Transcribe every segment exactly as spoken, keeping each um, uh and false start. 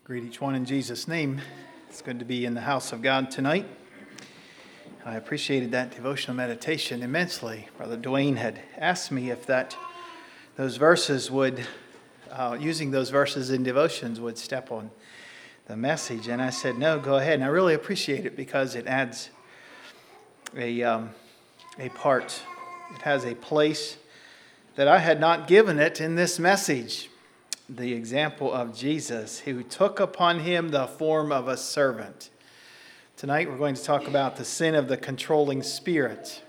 Greet each one in Jesus' name. It's good to be in the house of God tonight. I appreciated that devotional meditation immensely. Brother Dwayne had asked me if that those verses would, uh, using those verses in devotions would step on the message. And I said, no, go ahead. And I really appreciate it because it adds a, um, a part. It has a place that I had not given it in this message. The example of Jesus, who took upon him the form of a servant. Tonight we're going to talk about the sin of the controlling spirit.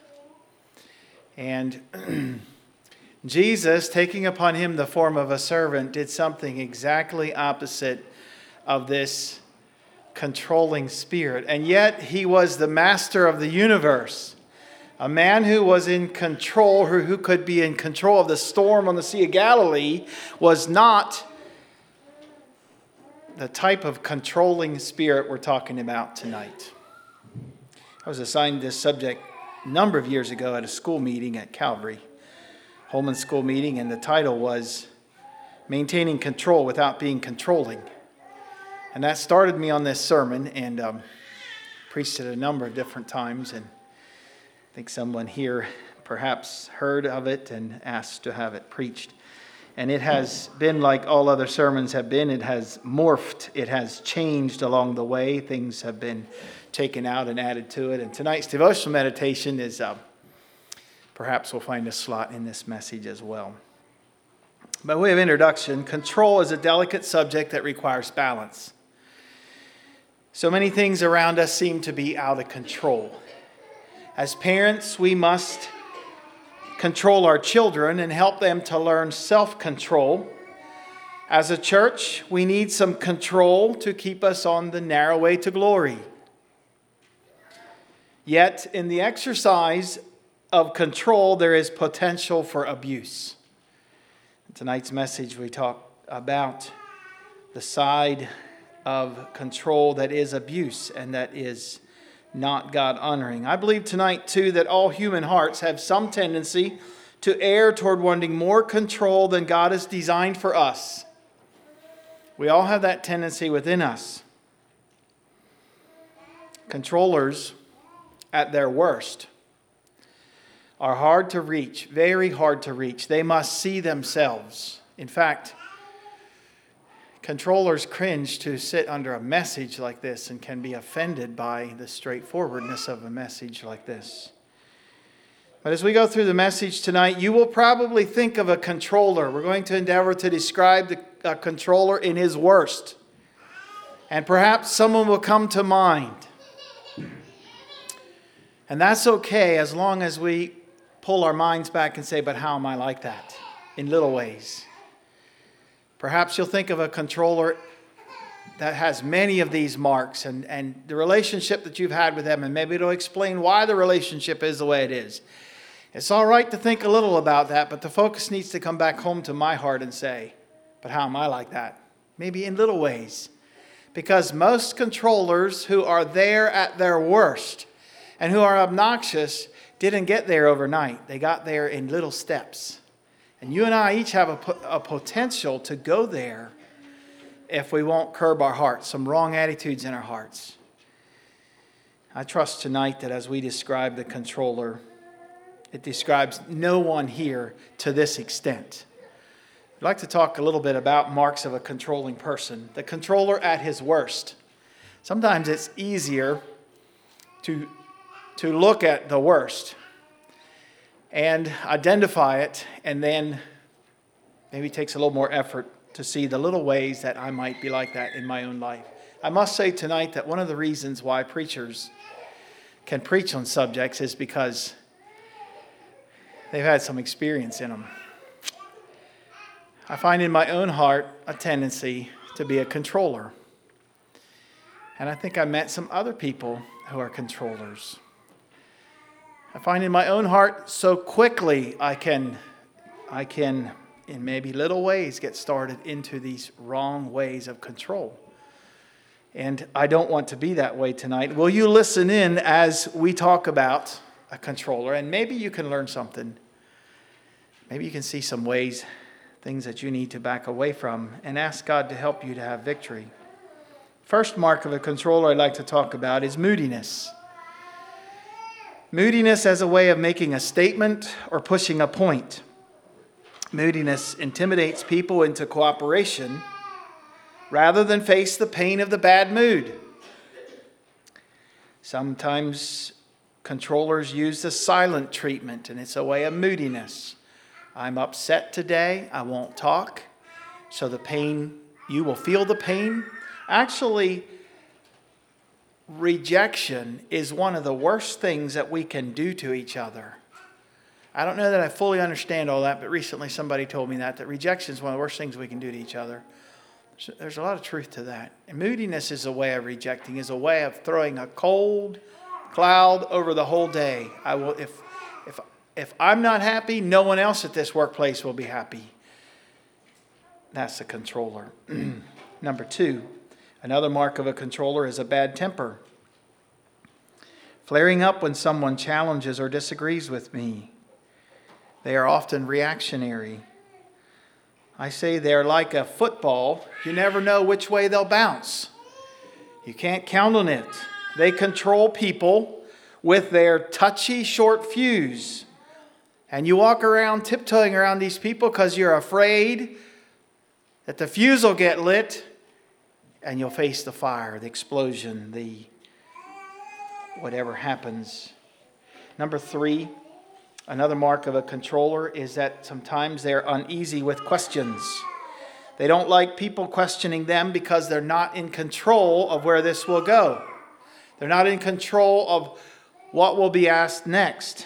And Jesus, taking upon him the form of a servant, did something exactly opposite of this controlling spirit. And yet he was the master of the universe. A man who was in control, who, who could be in control of the storm on the Sea of Galilee, was not the type of controlling spirit we're talking about tonight. I was assigned this subject a number of years ago at a school meeting at Calvary, Holman School meeting, and the title was Maintaining Control Without Being Controlling. And that started me on this sermon, and um, preached it a number of different times, and I think someone here perhaps heard of it and asked to have it preached. And it has been like all other sermons have been. It has morphed. It has changed along the way. Things have been taken out and added to it. And tonight's devotional meditation is, uh, perhaps we'll find a slot in this message as well. By way of introduction, control is a delicate subject that requires balance. So many things around us seem to be out of control. As parents, we must control our children and help them to learn self-control. As a church, we need some control to keep us on the narrow way to glory. Yet, in the exercise of control, there is potential for abuse. In tonight's message, we talk about the side of control that is abuse and that is not God-honoring. I believe tonight, too, that all human hearts have some tendency to err toward wanting more control than God has designed for us. We all have that tendency within us. Controllers, at their worst, are hard to reach, very hard to reach. They must see themselves. In fact, controllers cringe to sit under a message like this and can be offended by the straightforwardness of a message like this. But as we go through the message tonight, you will probably think of a controller. We're going to endeavor to describe the a controller in his worst. And perhaps someone will come to mind. And that's okay as long as we pull our minds back and say, but how am I like that? In little ways. Perhaps you'll think of a controller that has many of these marks and, and the relationship that you've had with them, and maybe it'll explain why the relationship is the way it is. It's all right to think a little about that, but the focus needs to come back home to my heart and say, but how am I like that? Maybe in little ways. Because most controllers who are there at their worst and who are obnoxious didn't get there overnight. They got there in little steps. And you and I each have a, a potential to go there if we won't curb our hearts, some wrong attitudes in our hearts. I trust tonight that as we describe the controller, it describes no one here to this extent. I'd like to talk a little bit about marks of a controlling person. The controller at his worst. Sometimes it's easier to, to look at the worst and identify it, and then maybe it takes a little more effort to see the little ways that I might be like that in my own life. I must say tonight that one of the reasons why preachers can preach on subjects is because they've had some experience in them. I find in my own heart a tendency to be a controller. And I think I met some other people who are controllers. I find in my own heart so quickly I can, I can, in maybe little ways, get started into these wrong ways of control. And I don't want to be that way tonight. Will you listen in as we talk about a controller? And maybe you can learn something. Maybe you can see some ways, things that you need to back away from, and ask God to help you to have victory. First mark of a controller I'd like to talk about is moodiness. Moodiness as a way of making a statement or pushing a point. Moodiness intimidates people into cooperation rather than face the pain of the bad mood. Sometimes controllers use the silent treatment, and it's a way of moodiness. I'm upset today. I won't talk. So the pain, you will feel the pain. Actually, rejection is one of the worst things that we can do to each other. I don't know that I fully understand all that, but recently somebody told me that, that rejection is one of the worst things we can do to each other. So there's a lot of truth to that. And moodiness is a way of rejecting, is a way of throwing a cold cloud over the whole day. I will, if, if, if I'm not happy, no one else at this workplace will be happy. That's a controller. Number two. Another mark of a controller is a bad temper. Flaring up when someone challenges or disagrees with me. They are often reactionary. I say they're like a football. You never know which way they'll bounce. You can't count on it. They control people with their touchy short fuse. And you walk around tiptoeing around these people because you're afraid that the fuse will get lit. And you'll face the fire, the explosion, the whatever happens. Number three, another mark of a controller is that sometimes they're uneasy with questions. They don't like people questioning them because they're not in control of where this will go. They're not in control of what will be asked next.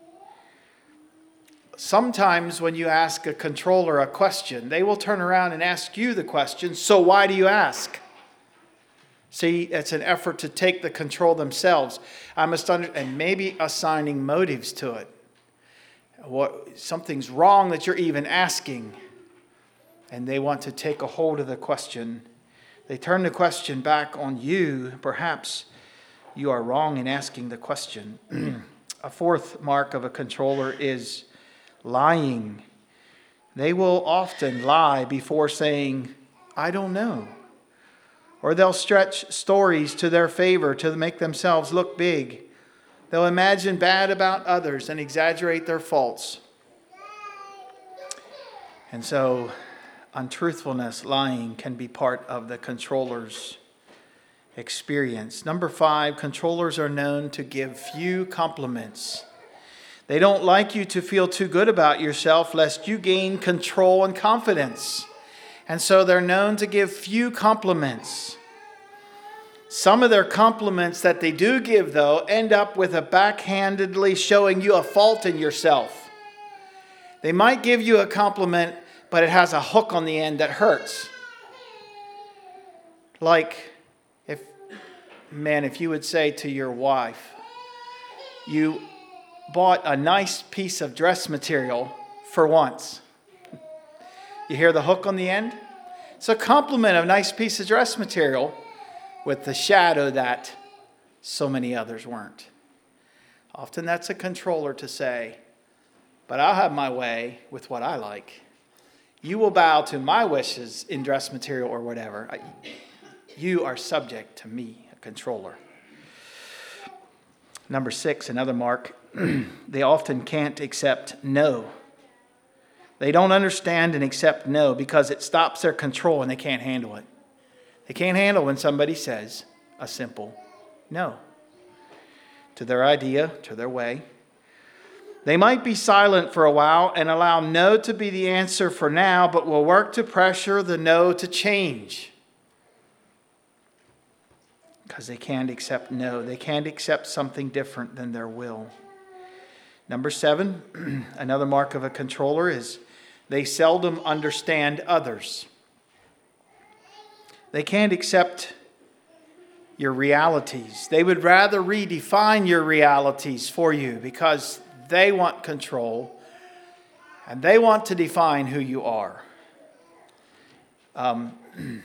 Sometimes when you ask a controller a question, they will turn around and ask you the question, so why do you ask? See, it's an effort to take the control themselves. I must under, and maybe assigning motives to it. What, something's wrong that you're even asking. And they want to take a hold of the question. They turn the question back on you. Perhaps you are wrong in asking the question. A fourth mark of a controller is lying. They will often lie before saying, I don't know. Or they'll stretch stories to their favor to make themselves look big. They'll imagine bad about others and exaggerate their faults. And so, untruthfulness, lying, can be part of the controller's experience. Number five, controllers are known to give few compliments. They don't like you to feel too good about yourself lest you gain control and confidence. And so they're known to give few compliments. Some of their compliments that they do give, though, end up with a backhandedly showing you a fault in yourself. They might give you a compliment, but it has a hook on the end that hurts. Like, if, man, if you would say to your wife, you bought a nice piece of dress material for once. You hear the hook on the end? It's a compliment of a nice piece of dress material with the shadow that so many others weren't. Often that's a controller to say, but I'll have my way with what I like. You will bow to my wishes in dress material or whatever. You are subject to me, a controller. Number six, another mark, they often can't accept no. They don't understand and accept no because it stops their control and they can't handle it. They can't handle when somebody says a simple no to their idea, to their way. They might be silent for a while and allow no to be the answer for now, but will work to pressure the no to change. Because they can't accept no. They can't accept something different than their will. Number seven, another mark of a controller is they seldom understand others. They can't accept your realities. They would rather redefine your realities for you because they want control and they want to define who you are. Um,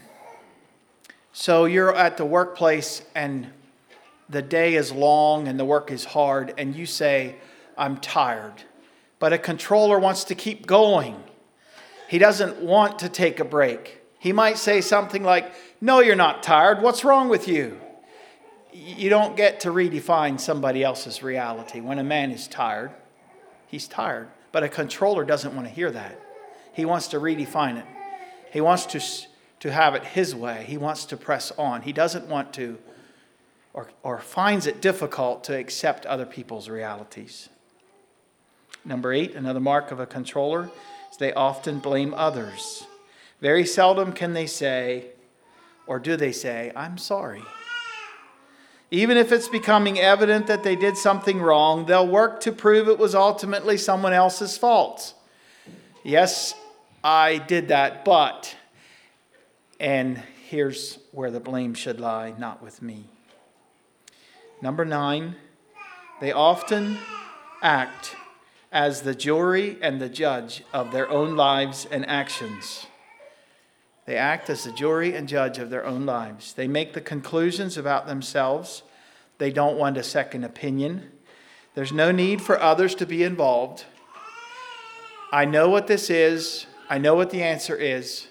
so you're at the workplace and the day is long and the work is hard and you say, I'm tired. But a controller wants to keep going. He doesn't want to take a break. He might say something like, "No, you're not tired. What's wrong with you?" You don't get to redefine somebody else's reality. When a man is tired, he's tired. But a controller doesn't want to hear that. He wants to redefine it. He wants to, to have it his way. He wants to press on. He doesn't want to, or, or finds it difficult to accept other people's realities. Number eight, another mark of a controller is they often blame others. Very seldom can they say, or do they say, "I'm sorry." Even if it's becoming evident that they did something wrong, they'll work to prove it was ultimately someone else's fault. "Yes, I did that, but," and here's where the blame should lie, not with me. Number nine, they often act as the jury and the judge of their own lives and actions. They act as the jury and judge of their own lives. They make the conclusions about themselves. They don't want a second opinion. There's no need for others to be involved. I know what this is. I know what the answer is.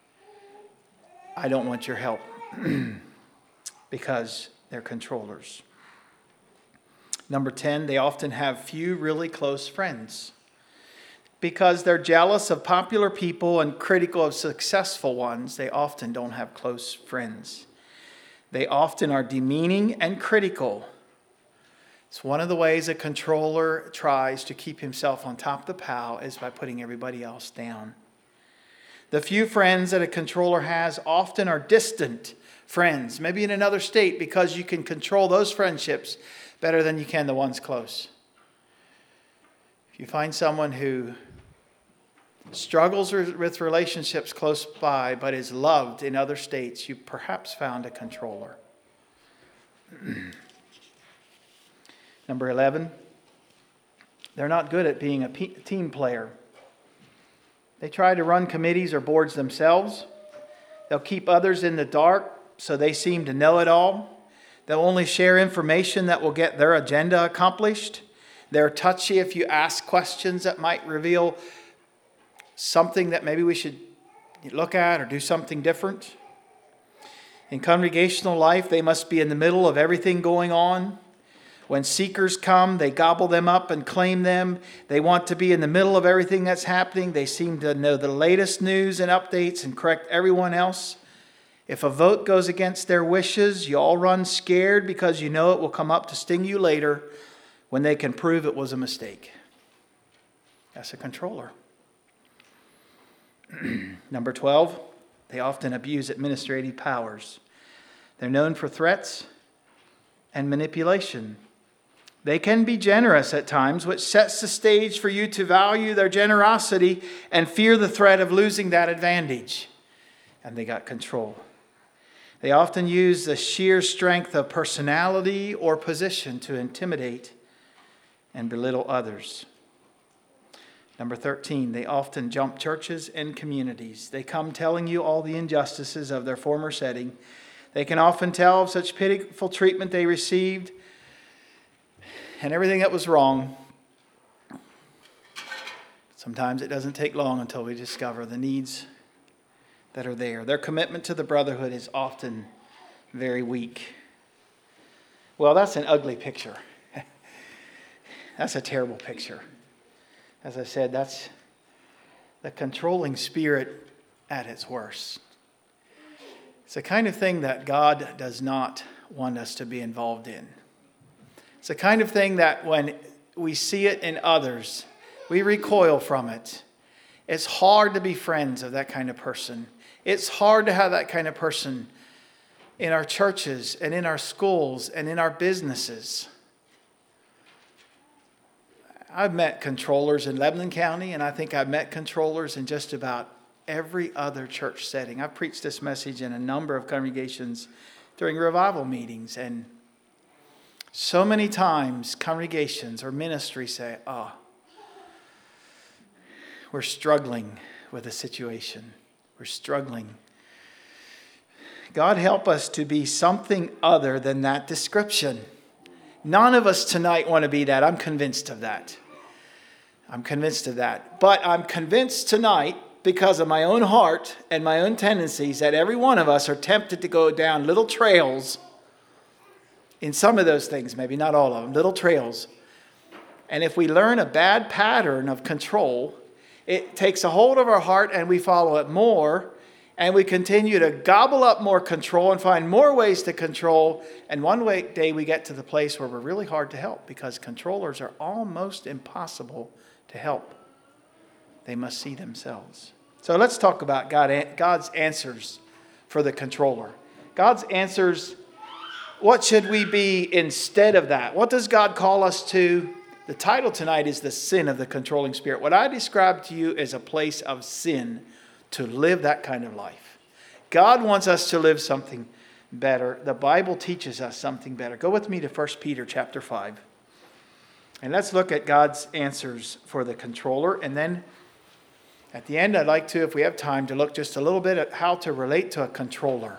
I don't want your help because they're controllers. Number ten, they often have few really close friends. Because they're jealous of popular people and critical of successful ones, they often don't have close friends. They often are demeaning and critical. It's one of the ways a controller tries to keep himself on top of the pile is by putting everybody else down. The few friends that a controller has often are distant friends, maybe in another state, because you can control those friendships better than you can the ones close. If you find someone who struggles with relationships close by but is loved in other states, you perhaps found a controller. Number eleven, they're not good at being a team player. They try to run committees or boards themselves. They'll keep others in the dark so they seem to know it all. They'll only share information that will get their agenda accomplished. They're touchy if you ask questions that might reveal something that maybe we should look at or do something different. In congregational life, they must be in the middle of everything going on. When seekers come, they gobble them up and claim them. They want to be in the middle of everything that's happening. They seem to know the latest news and updates and correct everyone else. If a vote goes against their wishes, you all run scared because you know it will come up to sting you later when they can prove it was a mistake. That's a controller. Number twelve, they often abuse administrative powers. They're known for threats and manipulation. They can be generous at times, which sets the stage for you to value their generosity and fear the threat of losing that advantage. And they got control. They often use the sheer strength of personality or position to intimidate and belittle others. Number thirteen, they often jump churches and communities. They come telling you all the injustices of their former setting. They can often tell of such pitiful treatment they received and everything that was wrong. Sometimes it doesn't take long until we discover the needs that are there. Their commitment to the brotherhood is often very weak. Well, that's an ugly picture. That's a terrible picture. As I said, that's the controlling spirit at its worst. It's the kind of thing that God does not want us to be involved in. It's the kind of thing that when we see it in others, we recoil from it. It's hard to be friends of that kind of person. It's hard to have that kind of person in our churches and in our schools and in our businesses. I've met controllers in Lebanon County, and I think I've met controllers in just about every other church setting. I've preached this message in a number of congregations during revival meetings, and so many times congregations or ministries say, oh, we're struggling with a situation. We're struggling. God help us to be something other than that description. None of us tonight want to be that. I'm convinced of that. I'm convinced of that. But I'm convinced tonight because of my own heart and my own tendencies that every one of us are tempted to go down little trails in some of those things, maybe not all of them, little trails. And if we learn a bad pattern of control, it takes a hold of our heart and we follow it more, and we continue to gobble up more control and find more ways to control. And one way, day we get to the place where we're really hard to help because controllers are almost impossible to help. They must see themselves. So let's talk about God, God's answers for the controller. God's answers, what should we be instead of that? What does God call us to? The title tonight is The Sin of the Controlling Spirit. What I described to you is a place of sin, to live that kind of life. God wants us to live something better. The Bible teaches us something better. Go with me to First Peter chapter five. And let's look at God's answers for the controller. And then at the end, I'd like to, if we have time, to look just a little bit at how to relate to a controller.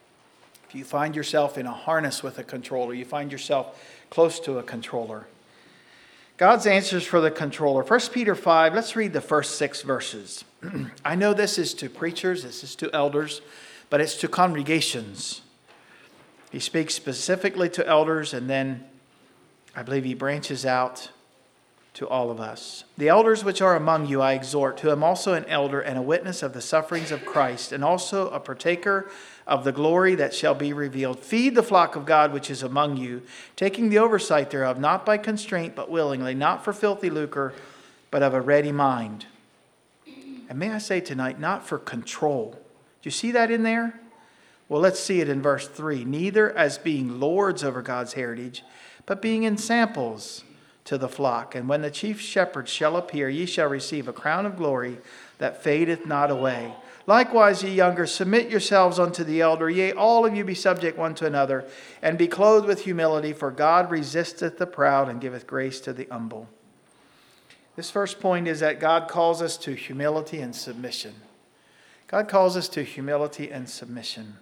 If you find yourself in a harness with a controller, you find yourself close to a controller. God's answers for the controller. First Peter five, let's read the first six verses. I know this is to preachers, this is to elders, but it's to congregations. He speaks specifically to elders, and then I believe he branches out to all of us. The elders which are among you I exhort, who am also an elder and a witness of the sufferings of Christ, and also a partaker of the glory that shall be revealed. Feed the flock of God which is among you, taking the oversight thereof, not by constraint, but willingly, not for filthy lucre, but of a ready mind. And may I say tonight, not for control. Do you see that in there? Well, let's see it in verse three. Neither as being lords over God's heritage, but being ensamples to the flock. And when the chief shepherd shall appear, ye shall receive a crown of glory that fadeth not away. Likewise, ye younger, submit yourselves unto the elder. Yea, all of you be subject one to another, and be clothed with humility, for God resisteth the proud and giveth grace to the humble. This first point is that God calls us to humility and submission. God calls us to humility and submission.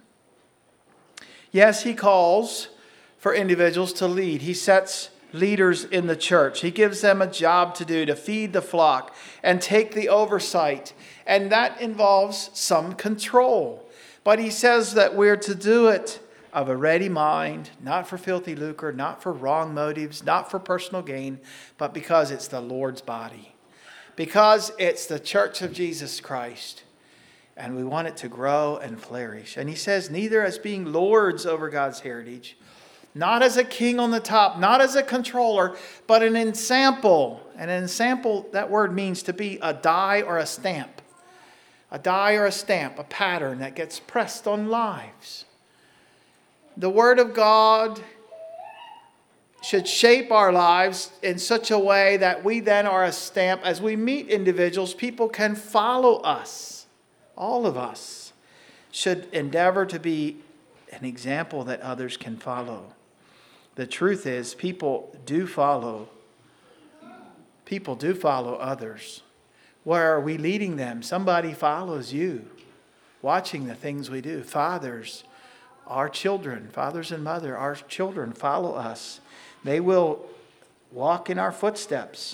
Yes, he calls for individuals to lead. He sets leaders in the church. He gives them a job to do, to feed the flock and take the oversight. And that involves some control. But he says that we're to do it of a ready mind, not for filthy lucre, not for wrong motives, not for personal gain, but because it's the Lord's body. Because it's the church of Jesus Christ. And we want it to grow and flourish. And he says, neither as being lords over God's heritage, not as a king on the top, not as a controller, but an ensample. And an ensample, that word means to be a die or a stamp. A die or a stamp, a pattern that gets pressed on lives. The Word of God should shape our lives in such a way that we then are a stamp. As we meet individuals, people can follow us. All of us should endeavor to be an example that others can follow. The truth is, people do follow. People do follow others. Where are we leading them? Somebody follows you, watching the things we do. Fathers, our children, fathers and mother, our children follow us. They will walk in our footsteps.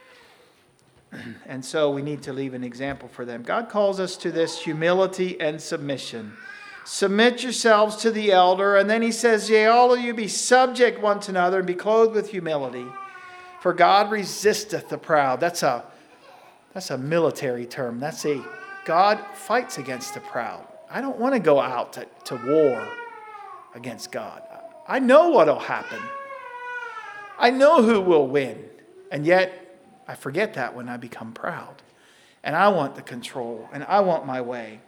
And so we need to leave an example for them. God calls us to this humility and submission. Submit yourselves to the elder. And then he says, yea, all of you be subject one to another and be clothed with humility. For God resisteth the proud. That's a, that's a military term. That's a, God fights against the proud. I don't want to go out to, to war against God. I know what will happen. I know who will win. And yet, I forget that when I become proud. And I want the control. And I want my way.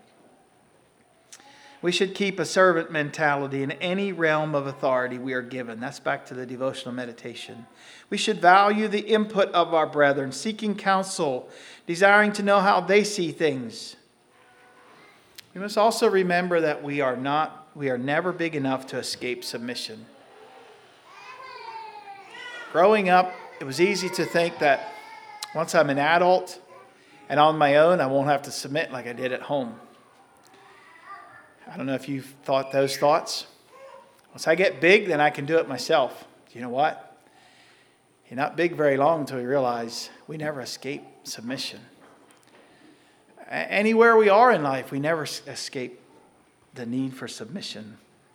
We should keep a servant mentality in any realm of authority we are given. That's back to the devotional meditation. We should value the input of our brethren, seeking counsel, desiring to know how they see things. We must also remember that we are not, we are never big enough to escape submission. Growing up, it was easy to think that once I'm an adult and on my own, I won't have to submit like I did at home. I don't know if you've thought those thoughts. Once I get big, then I can do it myself. You know what? You're not big very long until you realize we never escape submission. Anywhere we are in life, we never escape the need for submission.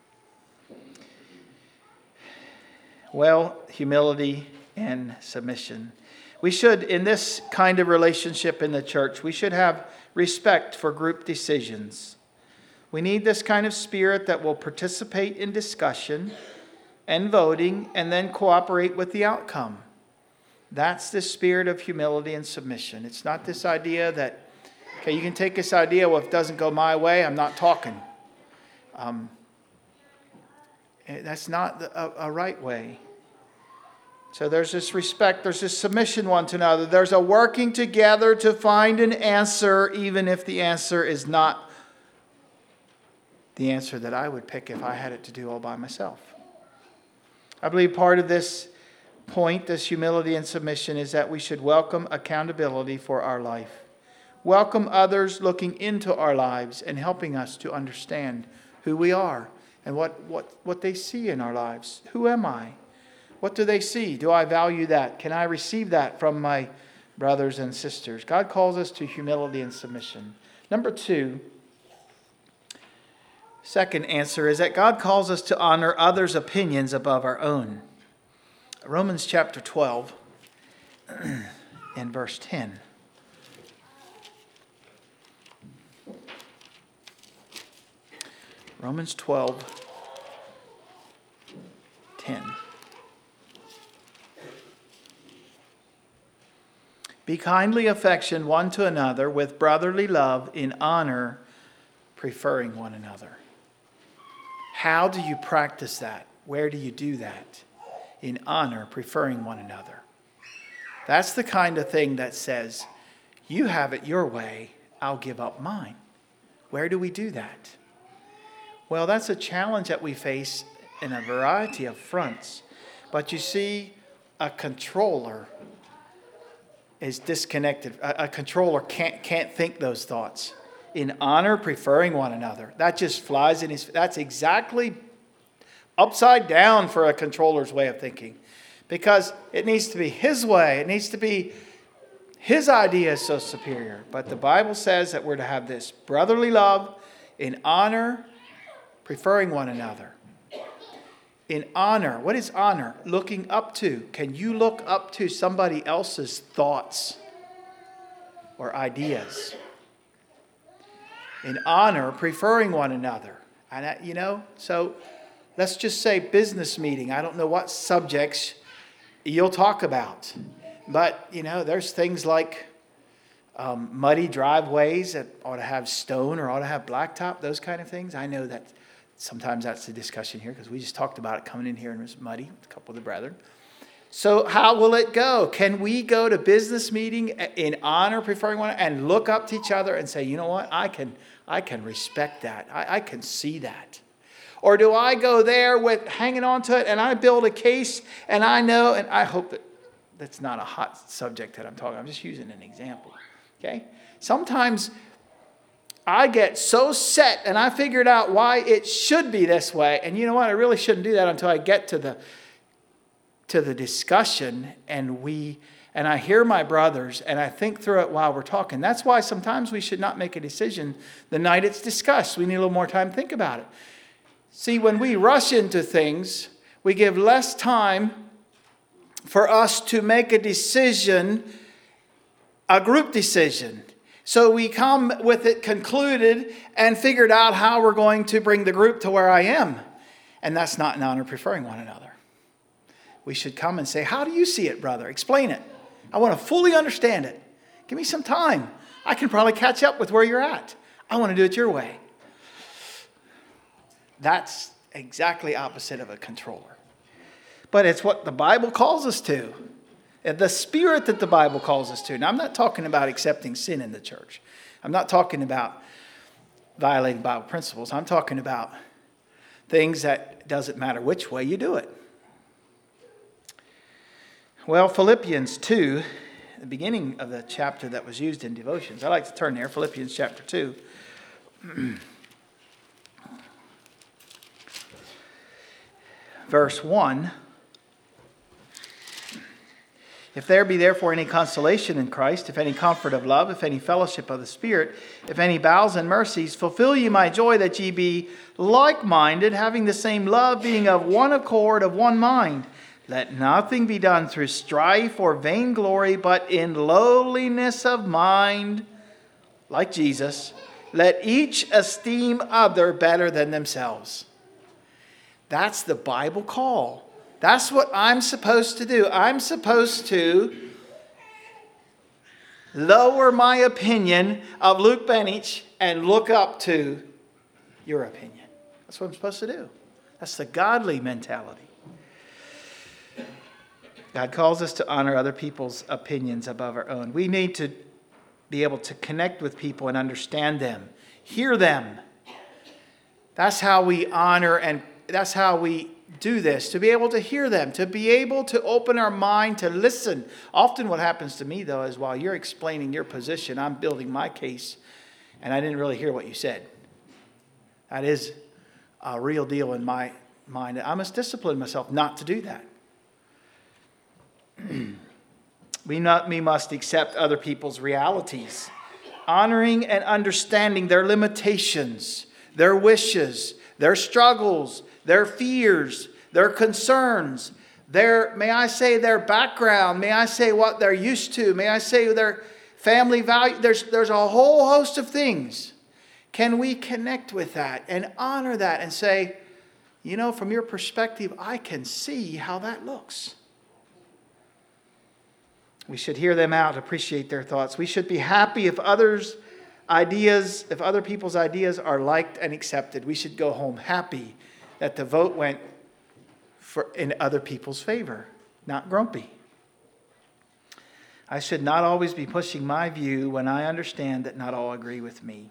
Well, humility and submission. We should, in this kind of relationship in the church, we should have respect for group decisions. We need this kind of spirit that will participate in discussion and voting and then cooperate with the outcome. That's the spirit of humility and submission. It's not this idea that, okay, you can take this idea, well, if it doesn't go my way, I'm not talking. Um, that's not a, a right way. So there's this respect, there's this submission one to another. There's a working together to find an answer, even if the answer is not the answer that I would pick if I had it to do all by myself. I believe part of this point, this humility and submission, is that we should welcome accountability for our life. Welcome others looking into our lives and helping us to understand who we are and what, what, what they see in our lives. Who am I? What do they see? Do I value that? Can I receive that from my brothers and sisters? God calls us to humility and submission. Number two, second answer is that God calls us to honor others' opinions above our own. Romans chapter twelve and verse ten. Romans twelve, ten. Be kindly affectioned one to another with brotherly love, in honor, preferring one another. How do you practice that? Where do you do that? In honor, preferring one another. That's the kind of thing that says, you have it your way, I'll give up mine. Where do we do that? Well, that's a challenge that we face in a variety of fronts. But you see, a controller is disconnected. A, a controller can't can't think those thoughts. In honor, preferring one another. That just flies in his... That's exactly upside down for a controller's way of thinking. Because it needs to be his way. It needs to be... His idea is so superior. But the Bible says that we're to have this brotherly love, in honor, preferring one another. In honor. What is honor? Looking up to. Can you look up to somebody else's thoughts or ideas? In honor, preferring one another. And you know, so let's just say business meeting. I don't know what subjects you'll talk about. But, you know, there's things like um, muddy driveways that ought to have stone or ought to have blacktop, those kind of things. I know that sometimes that's the discussion here because we just talked about it coming in here and it was muddy with a couple of the brethren. So how will it go? Can we go to business meeting in honor, preferring one, and look up to each other and say, you know what, I can I can respect that. I, I can see that. Or do I go there with hanging on to it and I build a case and I know, and I hope that that's not a hot subject that I'm talking. I'm just using an example. Okay? Sometimes I get so set and I figured out why it should be this way. And you know what? I really shouldn't do that until I get to the to the discussion and we and I hear my brothers and I think through it while we're talking. That's why sometimes we should not make a decision the night it's discussed. We need a little more time to think about it. See, when we rush into things, we give less time for us to make a decision, a group decision. So we come with it concluded and figured out how we're going to bring the group to where I am. And that's not in honor, preferring one another. We should come and say, how do you see it, brother? Explain it. I want to fully understand it. Give me some time. I can probably catch up with where you're at. I want to do it your way. That's exactly opposite of a controller. But it's what the Bible calls us to. The spirit that the Bible calls us to. Now, I'm not talking about accepting sin in the church. I'm not talking about violating Bible principles. I'm talking about things that it doesn't matter which way you do it. Well, Philippians two, the beginning of the chapter that was used in devotions. I like to turn there, Philippians chapter two. Verse one. If there be therefore any consolation in Christ, if any comfort of love, if any fellowship of the Spirit, if any bowels and mercies, fulfill ye my joy, that ye be like-minded, having the same love, being of one accord, of one mind. Let nothing be done through strife or vainglory, but in lowliness of mind, like Jesus. Let each esteem other better than themselves. That's the Bible call. That's what I'm supposed to do. I'm supposed to lower my opinion of Luke Benich and look up to your opinion. That's what I'm supposed to do. That's the godly mentality. God calls us to honor other people's opinions above our own. We need to be able to connect with people and understand them, hear them. That's how we honor, and that's how we do this, to be able to hear them, to be able to open our mind to listen. Often what happens to me, though, is while you're explaining your position, I'm building my case, and I didn't really hear what you said. That is a real deal in my mind. I must discipline myself not to do that. we, not, we must accept other people's realities, honoring and understanding their limitations, their wishes, their struggles, their fears, their concerns, their, may I say, their background, may I say what they're used to, may I say their family value. There's, there's a whole host of things. Can we connect with that and honor that and say, you know, from your perspective, I can see how that looks. We should hear them out, appreciate their thoughts. We should be happy if others' ideas, if other people's ideas are liked and accepted. We should go home happy that the vote went for in other people's favor, not grumpy. I should not always be pushing my view when I understand that not all agree with me.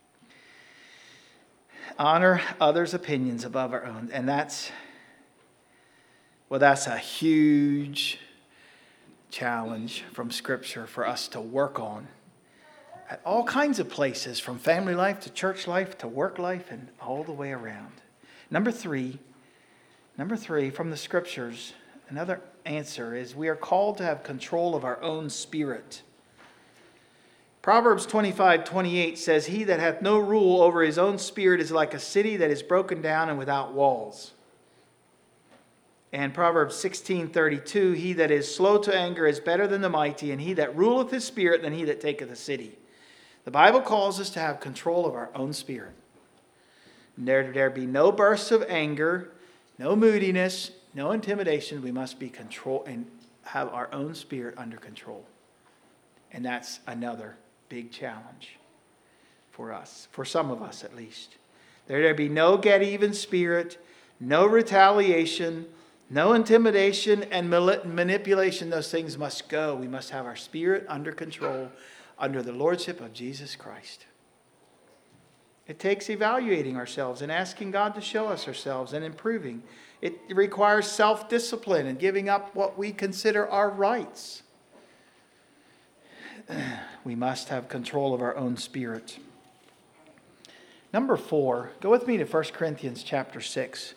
Honor others' opinions above our own. And that's, well, that's a huge challenge from Scripture for us to work on at all kinds of places, from family life to church life to work life and all the way around. Number three, number three from the Scriptures, another answer is we are called to have control of our own spirit. Proverbs twenty-five twenty-eight says, he that hath no rule over his own spirit is like a city that is broken down and without walls. And Proverbs sixteen thirty-two, he that is slow to anger is better than the mighty, and he that ruleth his spirit than he that taketh a city. The Bible calls us to have control of our own spirit. There, there be no bursts of anger, no moodiness, no intimidation. We must be control and have our own spirit under control. And that's another big challenge for us, for some of us at least. There, there be no get-even spirit, no retaliation, no intimidation and manipulation. Those things must go. We must have our spirit under control, under the lordship of Jesus Christ. It takes evaluating ourselves and asking God to show us ourselves and improving. It requires self-discipline and giving up what we consider our rights. We must have control of our own spirit. Number four, go with me to First Corinthians chapter six.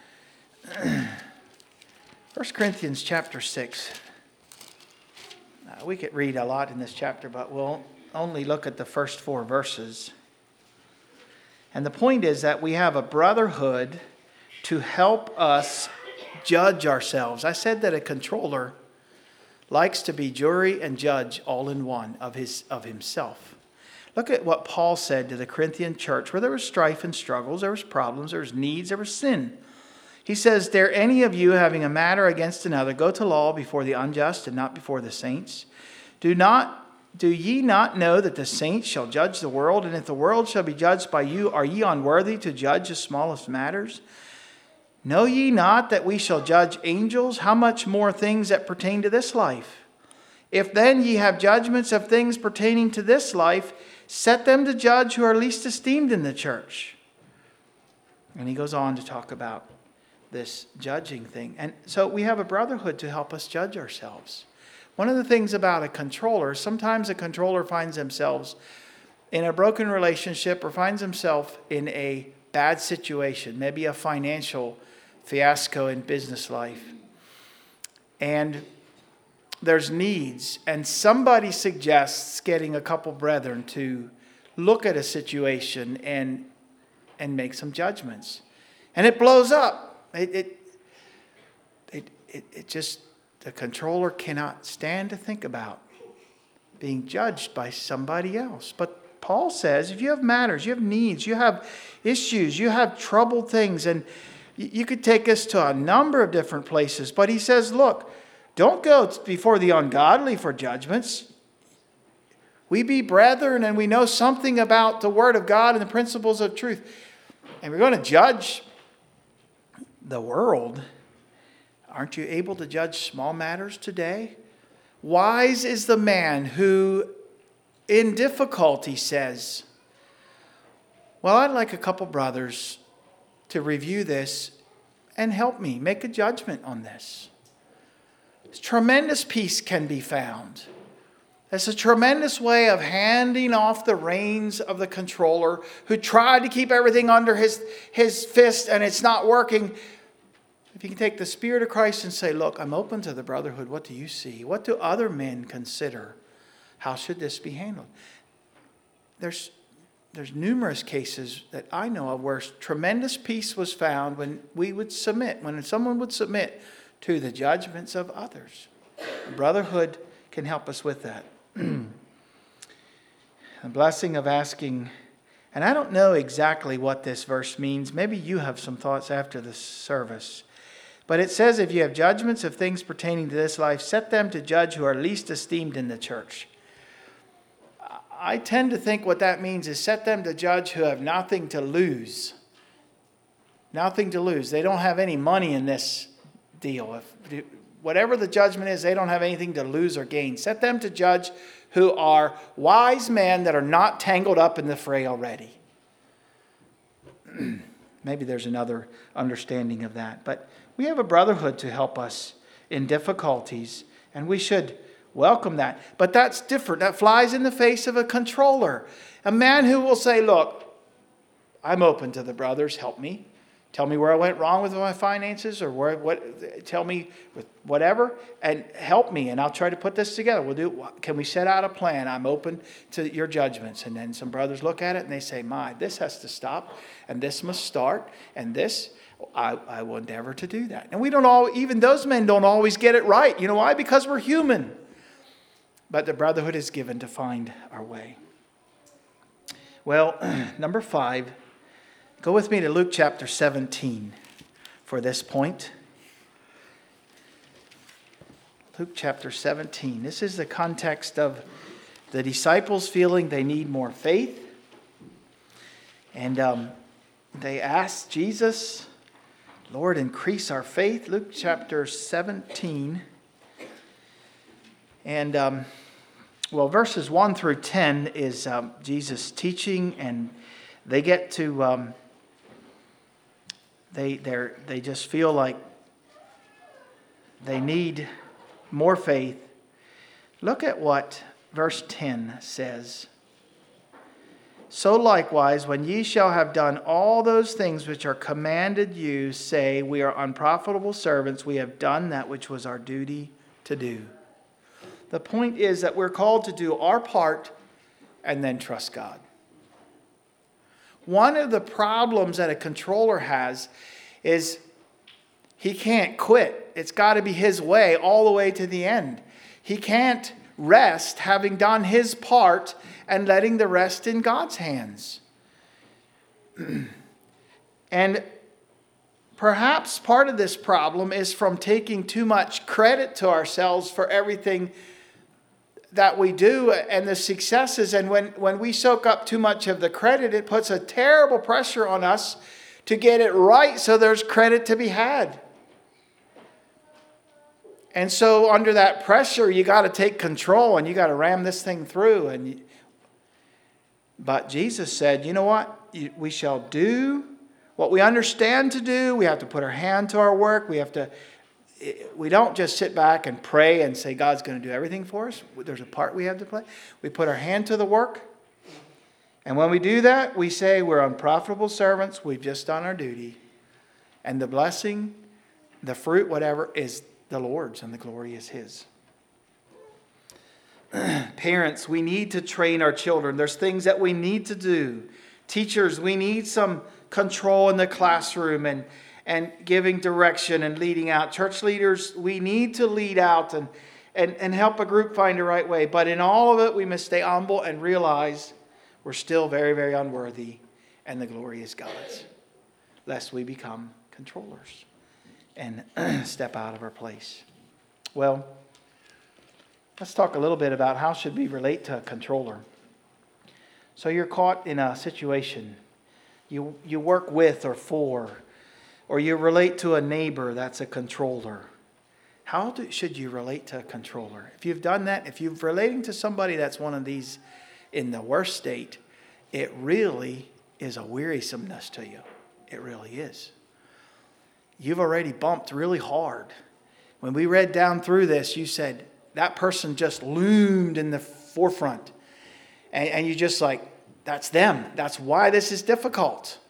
First Corinthians chapter six. Uh, we could read a lot in this chapter, but we'll only look at the first four verses. And the point is that we have a brotherhood to help us judge ourselves. I said that a controller likes to be jury and judge all in one of his of himself. Look at what Paul said to the Corinthian church, where there was strife and struggles, there was problems, there was needs, there was sin. He says, dare any of you having a matter against another go to law before the unjust and not before the saints? Do not Do ye not know that the saints shall judge the world? And if the world shall be judged by you, are ye unworthy to judge the smallest matters? Know ye not that we shall judge angels? How much more things that pertain to this life? If then ye have judgments of things pertaining to this life, set them to judge who are least esteemed in the church. And he goes on to talk about this judging thing. And so we have a brotherhood to help us judge ourselves. One of the things about a controller, sometimes a controller finds themselves in a broken relationship or finds himself in a bad situation, maybe a financial fiasco in business life. And there's needs, and somebody suggests getting a couple brethren to look at a situation and and make some judgments. And it blows up. It it it it, it just, the controller cannot stand to think about being judged by somebody else. But Paul says, if you have matters, you have needs, you have issues, you have troubled things, and you could take us to a number of different places. But he says, look, don't go before the ungodly for judgments. We be brethren, and we know something about the Word of God and the principles of truth. And we're going to judge the world. Aren't you able to judge small matters today? Wise is the man who in difficulty says, well, I'd like a couple brothers to review this and help me make a judgment on this. Tremendous peace can be found. It's a tremendous way of handing off the reins of the controller who tried to keep everything under his, his fist and it's not working. If you can take the Spirit of Christ and say, look, I'm open to the brotherhood. What do you see? What do other men consider? How should this be handled? There's, there's numerous cases that I know of where tremendous peace was found when we would submit, when someone would submit to the judgments of others. Brotherhood can help us with that. The blessing of asking, and I don't know exactly what this verse means. Maybe you have some thoughts after the service. But it says, if you have judgments of things pertaining to this life, set them to judge who are least esteemed in the church. I tend to think what that means is set them to judge who have nothing to lose. Nothing to lose. They don't have any money in this deal. If, whatever the judgment is, they don't have anything to lose or gain. Set them to judge who are wise men that are not tangled up in the fray already. Maybe there's another understanding of that. But we have a brotherhood to help us in difficulties, and we should welcome that. But that's different. That flies in the face of a controller. A man who will say, look, I'm open to the brothers, help me. Tell me where I went wrong with my finances, or where what tell me with whatever, and help me, and I'll try to put this together. We'll do. Can we set out a plan? I'm open to your judgments. And then some brothers look at it and they say, my, this has to stop, and this must start, and this, I, I will endeavor to do that. And we don't all, even those men don't always get it right. You know why? Because we're human. But the brotherhood is given to find our way. Well, number five. Go with me to Luke chapter seventeen for this point. Luke chapter seventeen. This is the context of the disciples feeling they need more faith. And um, they asked Jesus, Lord, increase our faith. Luke chapter seventeen. And, um, well, verses one through ten is um, Jesus teaching, and they get to... Um, They they they just feel like they need more faith. Look at what verse ten says. So likewise, when ye shall have done all those things which are commanded you, say, we are unprofitable servants, we have done that which was our duty to do. The point is that we're called to do our part and then trust God. One of the problems that a controller has is he can't quit. It's got to be his way all the way to the end. He can't rest having done his part and letting the rest in God's hands. And perhaps part of this problem is from taking too much credit to ourselves for everything that we do and the successes. And when, when we soak up too much of the credit, it puts a terrible pressure on us to get it right so there's credit to be had. And so under that pressure, you got to take control and you got to ram this thing through. And you, but Jesus said, you know what? We shall do what we understand to do. We have to put our hand to our work. We have to We don't just sit back and pray and say God's going to do everything for us. There's a part we have to play. We put our hand to the work. And when we do that, we say we're unprofitable servants. We've just done our duty. And the blessing, the fruit, whatever, is the Lord's and the glory is His. Parents, we need to train our children. There's things that we need to do. Teachers, we need some control in the classroom and, and giving direction and leading out. Church leaders, we need to lead out and, and, and help a group find the right way. But in all of it, we must stay humble and realize we're still very, very unworthy, and the glory is God's, lest we become controllers and step out of our place. Well, let's talk a little bit about how should we relate to a controller. So you're caught in a situation. You, you work with or for, or you relate to a neighbor that's a controller. How do, should you relate to a controller? If you've done that, if you're relating to somebody that's one of these in the worst state, it really is a wearisomeness to you. It really is. You've already bumped really hard. When we read down through this, you said that person just loomed in the forefront. And, and you just like, that's them. That's why this is difficult.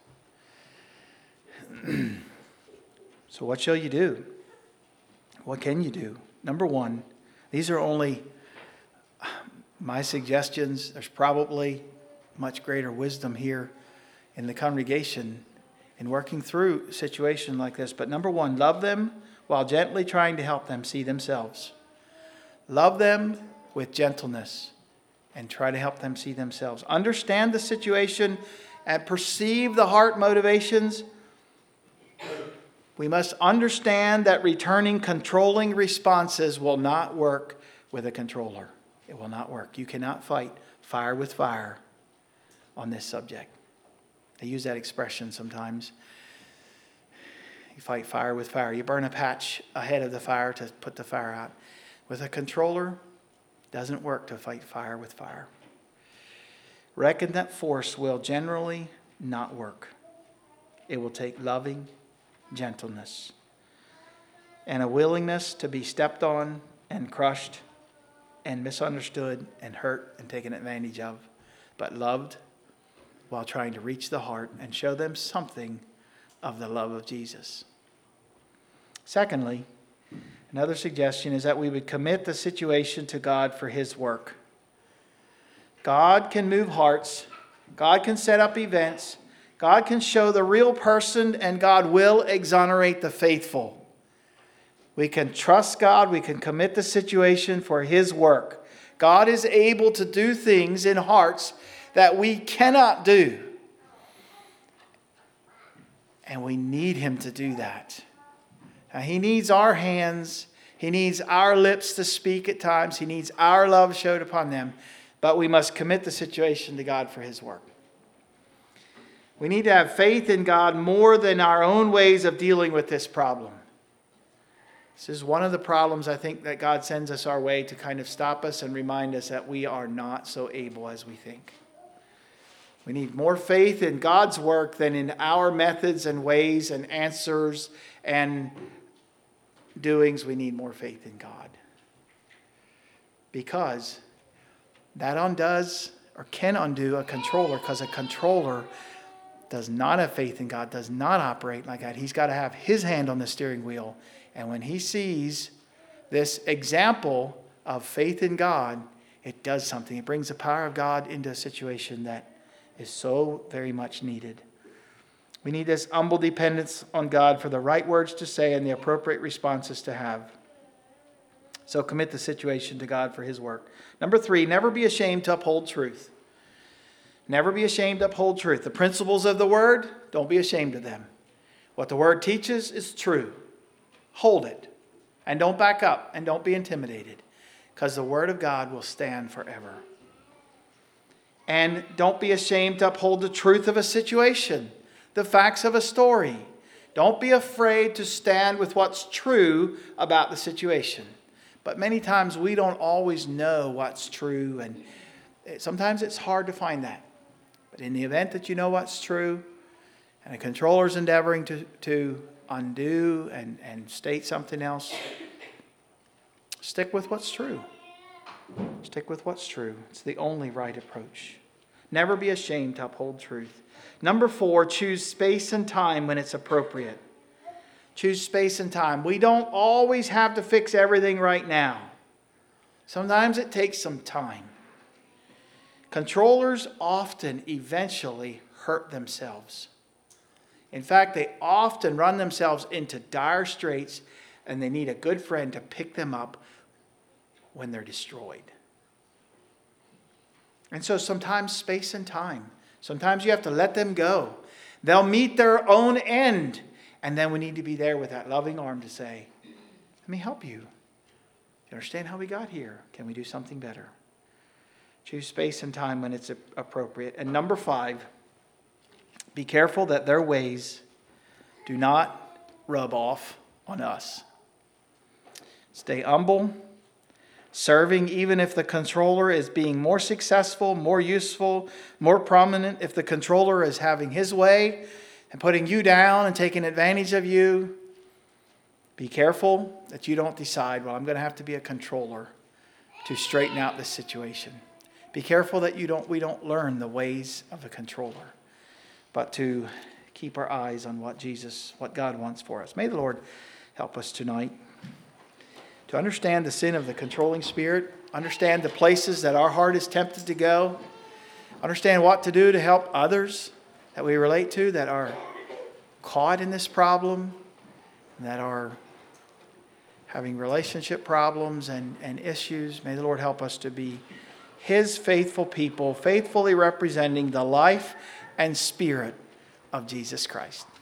So what shall you do? What can you do? Number one, these are only my suggestions. There's probably much greater wisdom here in the congregation in working through a situation like this. But number one, love them while gently trying to help them see themselves. Love them with gentleness and try to help them see themselves. Understand the situation and perceive the heart motivations. We must understand that returning controlling responses will not work with a controller. It will not work. You cannot fight fire with fire on this subject. They use that expression sometimes. You fight fire with fire. You burn a patch ahead of the fire to put the fire out. With a controller, it doesn't work to fight fire with fire. Reckon that force will generally not work. It will take loving gentleness and a willingness to be stepped on and crushed and misunderstood and hurt and taken advantage of, but loved while trying to reach the heart and show them something of the love of Jesus. Secondly, another suggestion is that we would commit the situation to God for His work. God can move hearts. God can set up events. God can show the real person, and God will exonerate the faithful. We can trust God. We can commit the situation for His work. God is able to do things in hearts that we cannot do. And we need Him to do that. Now, He needs our hands. He needs our lips to speak at times. He needs our love showed upon them. But we must commit the situation to God for His work. We need to have faith in God more than our own ways of dealing with this problem. This is one of the problems I think that God sends us our way to kind of stop us and remind us that we are not so able as we think. We need more faith in God's work than in our methods and ways and answers and doings. We need more faith in God. Because that undoes or can undo a controller, because a controller does not have faith in God, does not operate like that. He's got to have his hand on the steering wheel. And when he sees this example of faith in God, it does something. It brings the power of God into a situation that is so very much needed. We need this humble dependence on God for the right words to say and the appropriate responses to have. So commit the situation to God for His work. Number three, never be ashamed to uphold truth. Never be ashamed to uphold truth. The principles of the Word, don't be ashamed of them. What the Word teaches is true. Hold it. And don't back up. And don't be intimidated. Because the Word of God will stand forever. And don't be ashamed to uphold the truth of a situation, the facts of a story. Don't be afraid to stand with what's true about the situation. But many times we don't always know what's true, and sometimes it's hard to find that. But in the event that you know what's true, and a controller's endeavoring to, to undo and, and state something else, stick with what's true. Stick with what's true. It's the only right approach. Never be ashamed to uphold truth. Number four, choose space and time when it's appropriate. Choose space and time. We don't always have to fix everything right now. Sometimes it takes some time. Controllers often eventually hurt themselves. In fact, they often run themselves into dire straits, and they need a good friend to pick them up when they're destroyed. And so sometimes space and time. Sometimes you have to let them go. They'll meet their own end. And then we need to be there with that loving arm to say, let me help you. You understand how we got here? Can we do something better? Choose space and time when it's appropriate. And number five, be careful that their ways do not rub off on us. Stay humble, serving even if the controller is being more successful, more useful, more prominent. If the controller is having his way and putting you down and taking advantage of you, be careful that you don't decide, well, I'm going to have to be a controller to straighten out this situation. Be careful that you don't we don't learn the ways of a controller, but to keep our eyes on what Jesus, what God wants for us. May the Lord help us tonight to understand the sin of the controlling spirit, understand the places that our heart is tempted to go, understand what to do to help others that we relate to that are caught in this problem, that are having relationship problems and, and issues. May the Lord help us to be His faithful people, faithfully representing the life and spirit of Jesus Christ.